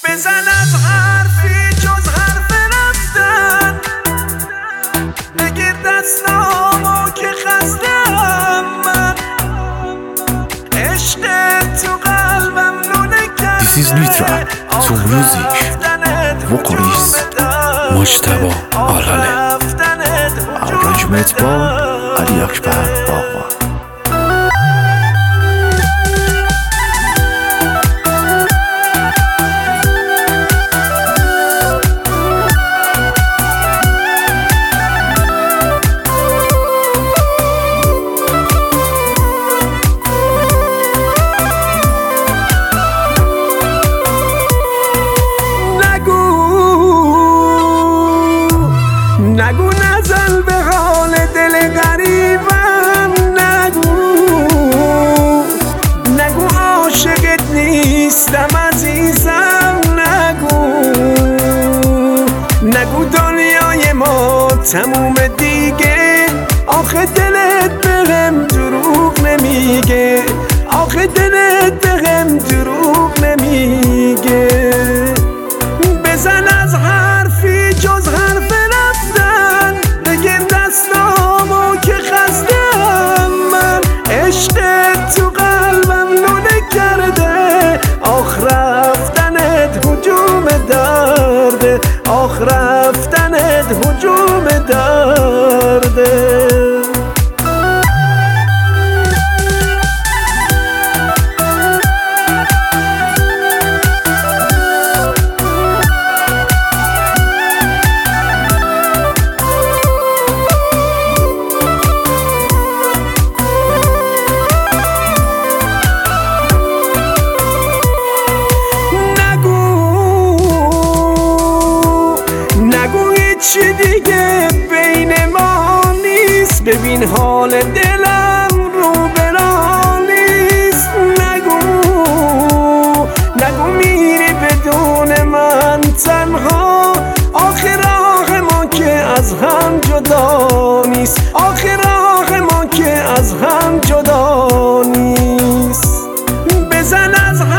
بزن از حرفی جز حرف رفتن، بگیر دستامو که خستم من، عشق تو قلبم لونه کرده. This is new track to music vocalist مجتبی آلاله. arrangement با علی اکبر باغبان. نگو نزن به حال دل غریبم، نگو عاشقت نیستم عزیزم، نگو دنیای ما تموم دیگه، آخه دلت بهم دروغ نمیگه، آخه دلت بهم دروغ نمیگه. بزن از حرفی جز حرف رفتن، بگیر دستامو که خستم من، عشق تو قلبم لونه کرده، آخ رفتنت هجوم درده، آخ رفتنت هجوم درده. چی دیگه بین ما نیست، ببین حال دلم رو برا نیست، نگو میری بدون من تنها، آخه راه ما که از هم جدا نیست، آخه راه ما که از هم جدا نیست. بزن از